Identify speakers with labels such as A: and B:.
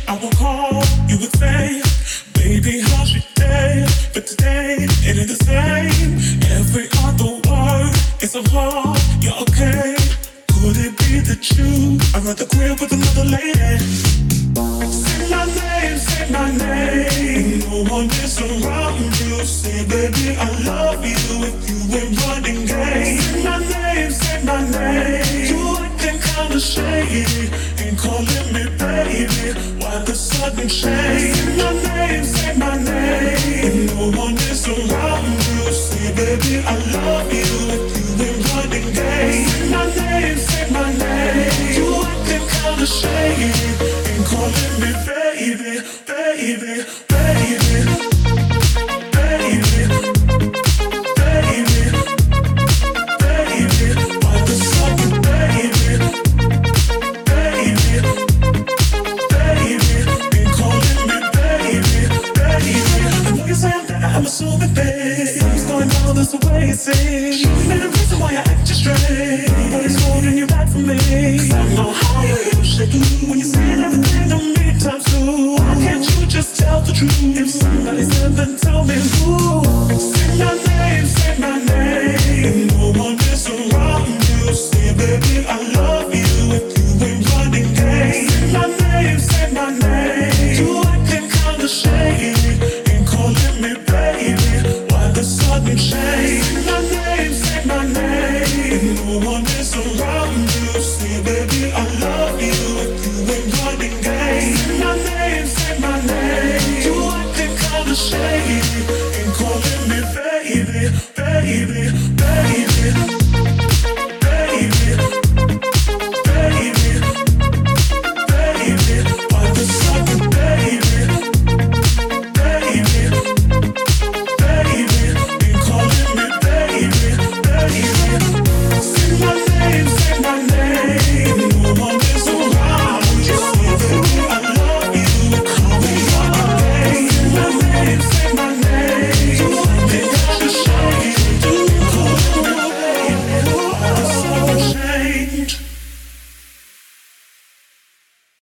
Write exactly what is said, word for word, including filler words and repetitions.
A: I will call, you would say, baby, how's your day? But today, it ain't the same. Every other word is a lie. You're okay. Could it be that you are at the crib with another lady? Say my name, say my name. No one is around you. Say, baby, I love you if you ain't running game. Say my name, say my name. You acting kinda shady. Ain't calling me baby. Why the sudden change? Say my name, say my name. No one is around you. Say, baby, I love you if you ain't running game. Say my name, say my name. You acting kinda shady. Ain't calling me baby, baby, baby, baby, baby, baby. Why the sudden baby, baby, baby? Ain't calling me baby, baby. I know you're saying that I'm assuming things. Something's going on, that's the way it seems. You ain't the reason why I act just straight, but it's holding you back from me. 'Cause I know how you usually do when you're saying everything to me times two. Why can't you just tell the truth? If somebody said, then tell me who. Say my name, say my name. No one is around you. Say, baby, I love you if you ain't running game. Say my name, say my name. You acting kinda shady. Ain't calling me baby. Why the sudden change? Say my name, say my name. No one is around you. Say, baby, I love you if you ain't running game. Say my name, say my name. You acting kinda shady. Ain't calling me baby, baby.